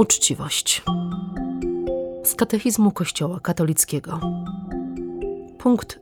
Uczciwość. Z Katechizmu Kościoła katolickiego. Punkt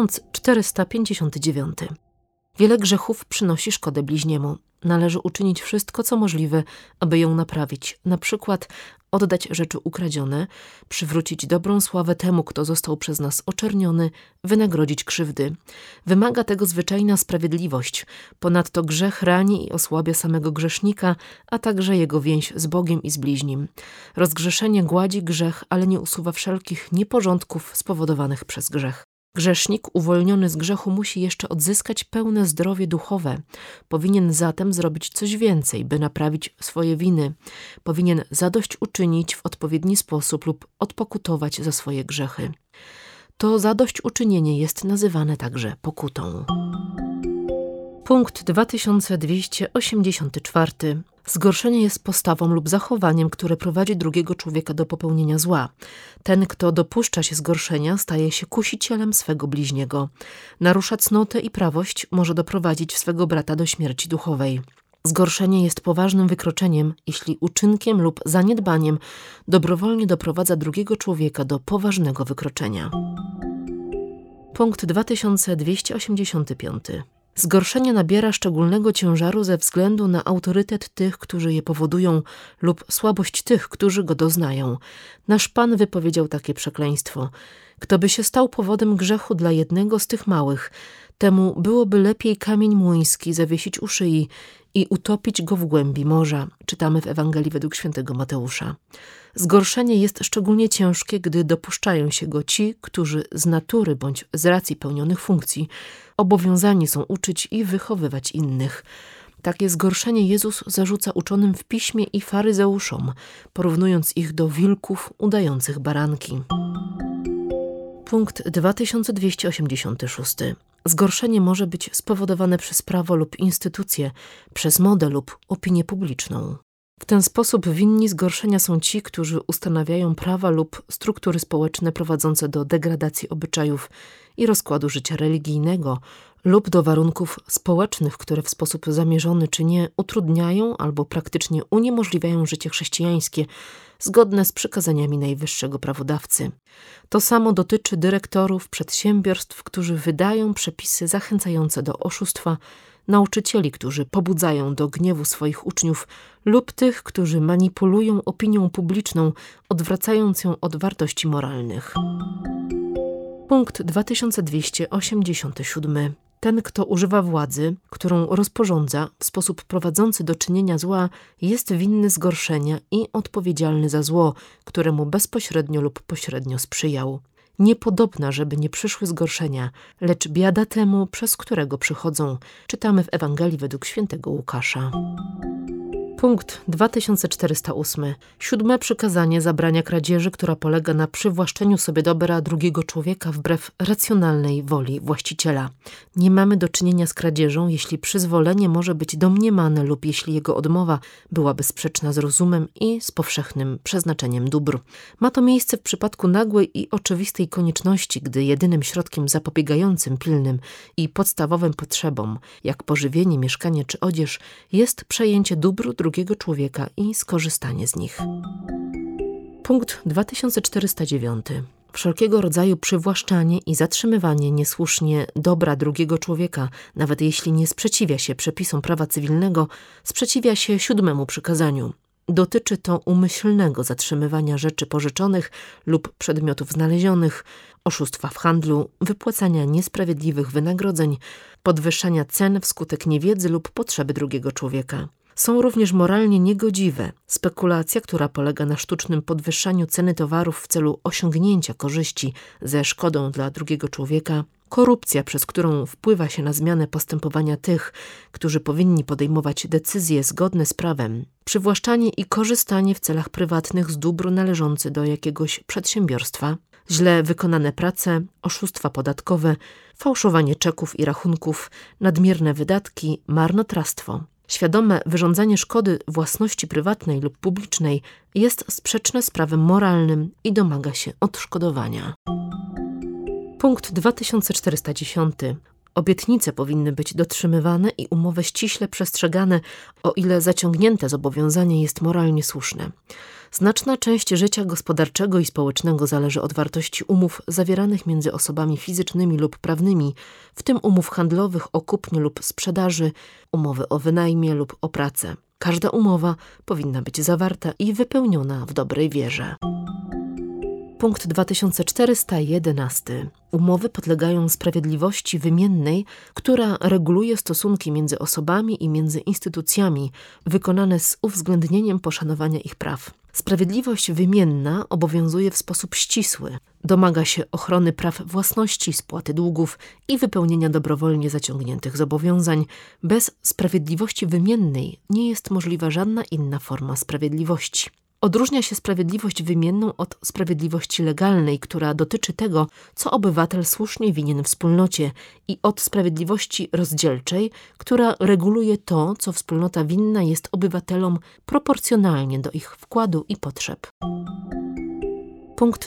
1459. Wiele grzechów przynosi szkodę bliźniemu. Należy uczynić wszystko, co możliwe, aby ją naprawić. Na przykład oddać rzeczy ukradzione, przywrócić dobrą sławę temu, kto został przez nas oczerniony, wynagrodzić krzywdy. Wymaga tego zwyczajna sprawiedliwość. Ponadto grzech rani i osłabia samego grzesznika, a także jego więź z Bogiem i z bliźnim. Rozgrzeszenie gładzi grzech, ale nie usuwa wszelkich nieporządków spowodowanych przez grzech. Grzesznik uwolniony z grzechu musi jeszcze odzyskać pełne zdrowie duchowe. Powinien zatem zrobić coś więcej, by naprawić swoje winy. Powinien zadośćuczynić w odpowiedni sposób lub odpokutować za swoje grzechy. To zadośćuczynienie jest nazywane także pokutą. Punkt 2284. Zgorszenie jest postawą lub zachowaniem, które prowadzi drugiego człowieka do popełnienia zła. Ten, kto dopuszcza się zgorszenia, staje się kusicielem swego bliźniego. Narusza cnotę i prawość, może doprowadzić swego brata do śmierci duchowej. Zgorszenie jest poważnym wykroczeniem, jeśli uczynkiem lub zaniedbaniem dobrowolnie doprowadza drugiego człowieka do poważnego wykroczenia. Punkt 2285. Zgorszenie nabiera szczególnego ciężaru ze względu na autorytet tych, którzy je powodują, lub słabość tych, którzy go doznają. Nasz Pan wypowiedział takie przekleństwo: kto by się stał powodem grzechu dla jednego z tych małych, temu byłoby lepiej kamień młyński zawiesić u szyi i utopić go w głębi morza. Czytamy w Ewangelii według świętego Mateusza. Zgorszenie jest szczególnie ciężkie, gdy dopuszczają się go ci, którzy z natury bądź z racji pełnionych funkcji obowiązani są uczyć i wychowywać innych. Takie zgorszenie Jezus zarzuca uczonym w piśmie i faryzeuszom, porównując ich do wilków udających baranki. Punkt 2286. Zgorszenie może być spowodowane przez prawo lub instytucje, przez modę lub opinię publiczną. W ten sposób winni zgorszenia są ci, którzy ustanawiają prawa lub struktury społeczne prowadzące do degradacji obyczajów i rozkładu życia religijnego lub do warunków społecznych, które w sposób zamierzony czy nie utrudniają albo praktycznie uniemożliwiają życie chrześcijańskie zgodne z przykazaniami najwyższego prawodawcy. To samo dotyczy dyrektorów przedsiębiorstw, którzy wydają przepisy zachęcające do oszustwa, nauczycieli, którzy pobudzają do gniewu swoich uczniów lub tych, którzy manipulują opinią publiczną, odwracając ją od wartości moralnych. Punkt 2287. Ten, kto używa władzy, którą rozporządza w sposób prowadzący do czynienia zła, jest winny zgorszenia i odpowiedzialny za zło, któremu bezpośrednio lub pośrednio sprzyjał. Niepodobna, żeby nie przyszły zgorszenia, lecz biada temu, przez którego przychodzą. Czytamy w Ewangelii według świętego Łukasza. Punkt 2408. 7. przykazanie zabrania kradzieży, która polega na przywłaszczeniu sobie dobra drugiego człowieka wbrew racjonalnej woli właściciela. Nie mamy do czynienia z kradzieżą, jeśli przyzwolenie może być domniemane lub jeśli jego odmowa byłaby sprzeczna z rozumem i z powszechnym przeznaczeniem dóbr. Ma to miejsce w przypadku nagłej i oczywistej konieczności, gdy jedynym środkiem zapobiegającym pilnym i podstawowym potrzebom, jak pożywienie, mieszkanie czy odzież, jest przejęcie dóbr drugiego człowieka i skorzystanie z nich. Punkt 2409. Wszelkiego rodzaju przywłaszczanie i zatrzymywanie niesłusznie dobra drugiego człowieka, nawet jeśli nie sprzeciwia się przepisom prawa cywilnego, sprzeciwia się 7. przykazaniu. Dotyczy to umyślnego zatrzymywania rzeczy pożyczonych lub przedmiotów znalezionych, oszustwa w handlu, wypłacania niesprawiedliwych wynagrodzeń, podwyższania cen wskutek niewiedzy lub potrzeby drugiego człowieka. Są również moralnie niegodziwe spekulacja, która polega na sztucznym podwyższaniu ceny towarów w celu osiągnięcia korzyści ze szkodą dla drugiego człowieka, korupcja, przez którą wpływa się na zmianę postępowania tych, którzy powinni podejmować decyzje zgodne z prawem, przywłaszczanie i korzystanie w celach prywatnych z dóbr należących do jakiegoś przedsiębiorstwa, źle wykonane prace, oszustwa podatkowe, fałszowanie czeków i rachunków, nadmierne wydatki, marnotrawstwo. Świadome wyrządzanie szkody własności prywatnej lub publicznej jest sprzeczne z prawem moralnym i domaga się odszkodowania. Punkt 2410. Obietnice powinny być dotrzymywane i umowy ściśle przestrzegane, o ile zaciągnięte zobowiązanie jest moralnie słuszne. Znaczna część życia gospodarczego i społecznego zależy od wartości umów zawieranych między osobami fizycznymi lub prawnymi, w tym umów handlowych o kupnie lub sprzedaży, umowy o wynajmie lub o pracę. Każda umowa powinna być zawarta i wypełniona w dobrej wierze. Punkt 2411. Umowy podlegają sprawiedliwości wymiennej, która reguluje stosunki między osobami i między instytucjami, wykonane z uwzględnieniem poszanowania ich praw. Sprawiedliwość wymienna obowiązuje w sposób ścisły. Domaga się ochrony praw własności, spłaty długów i wypełnienia dobrowolnie zaciągniętych zobowiązań. Bez sprawiedliwości wymiennej nie jest możliwa żadna inna forma sprawiedliwości. Odróżnia się sprawiedliwość wymienną od sprawiedliwości legalnej, która dotyczy tego, co obywatel słusznie winien wspólnocie, i od sprawiedliwości rozdzielczej, która reguluje to, co wspólnota winna jest obywatelom proporcjonalnie do ich wkładu i potrzeb. Punkt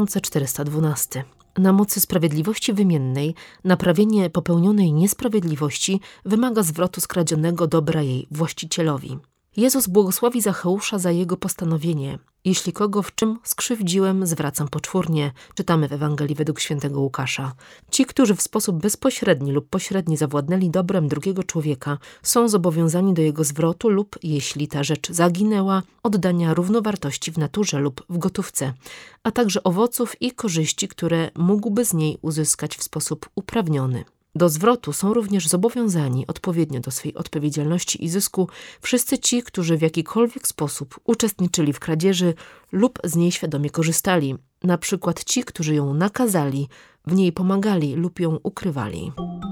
2412. Na mocy sprawiedliwości wymiennej naprawienie popełnionej niesprawiedliwości wymaga zwrotu skradzionego dobra jej właścicielowi. Jezus błogosławi Zacheusza za jego postanowienie: jeśli kogo w czym skrzywdziłem, zwracam poczwórnie. Czytamy w Ewangelii według świętego Łukasza. Ci, którzy w sposób bezpośredni lub pośredni zawładnęli dobrem drugiego człowieka, są zobowiązani do jego zwrotu lub, jeśli ta rzecz zaginęła, oddania równowartości w naturze lub w gotówce, a także owoców i korzyści, które mógłby z niej uzyskać w sposób uprawniony. Do zwrotu są również zobowiązani odpowiednio do swej odpowiedzialności i zysku wszyscy ci, którzy w jakikolwiek sposób uczestniczyli w kradzieży lub z niej świadomie korzystali, na przykład ci, którzy ją nakazali, w niej pomagali lub ją ukrywali.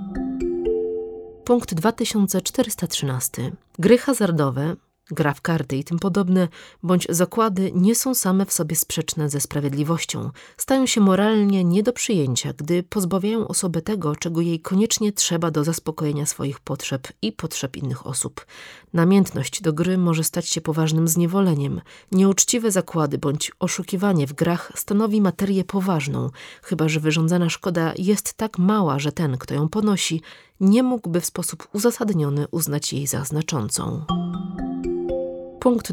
Punkt 2413. Gry hazardowe, gra w karty i tym podobne, bądź zakłady nie są same w sobie sprzeczne ze sprawiedliwością. Stają się moralnie nie do przyjęcia, gdy pozbawiają osobę tego, czego jej koniecznie trzeba do zaspokojenia swoich potrzeb i potrzeb innych osób. Namiętność do gry może stać się poważnym zniewoleniem. Nieuczciwe zakłady bądź oszukiwanie w grach stanowi materię poważną, chyba że wyrządzana szkoda jest tak mała, że ten, kto ją ponosi, nie mógłby w sposób uzasadniony uznać jej za znaczącą. Punkt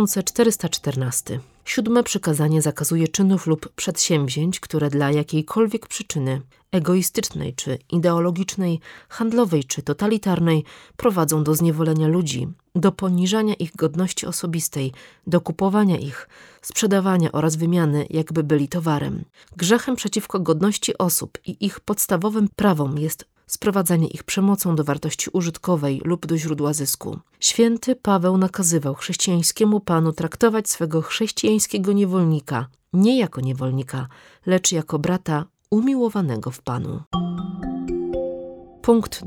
2414. 7. Przykazanie zakazuje czynów lub przedsięwzięć, które dla jakiejkolwiek przyczyny egoistycznej czy ideologicznej, handlowej czy totalitarnej prowadzą do zniewolenia ludzi, do poniżania ich godności osobistej, do kupowania ich, sprzedawania oraz wymiany, jakby byli towarem. Grzechem przeciwko godności osób i ich podstawowym prawom jest sprowadzanie ich przemocą do wartości użytkowej lub do źródła zysku. Święty Paweł nakazywał chrześcijańskiemu panu traktować swego chrześcijańskiego niewolnika nie jako niewolnika, lecz jako brata umiłowanego w Panu. Punkt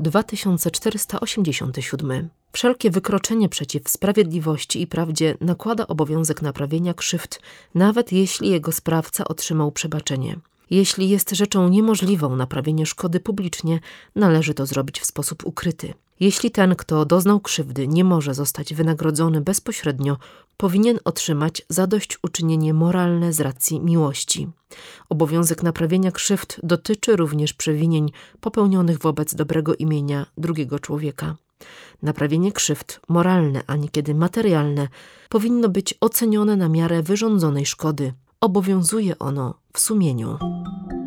2487. Wszelkie wykroczenie przeciw sprawiedliwości i prawdzie nakłada obowiązek naprawienia krzywd, nawet jeśli jego sprawca otrzymał przebaczenie. Jeśli jest rzeczą niemożliwą naprawienie szkody publicznie, należy to zrobić w sposób ukryty. Jeśli ten, kto doznał krzywdy, nie może zostać wynagrodzony bezpośrednio, powinien otrzymać zadośćuczynienie moralne z racji miłości. Obowiązek naprawienia krzywd dotyczy również przewinień popełnionych wobec dobrego imienia drugiego człowieka. Naprawienie krzywd, moralne, a niekiedy materialne, powinno być ocenione na miarę wyrządzonej szkody. Obowiązuje ono w sumieniu.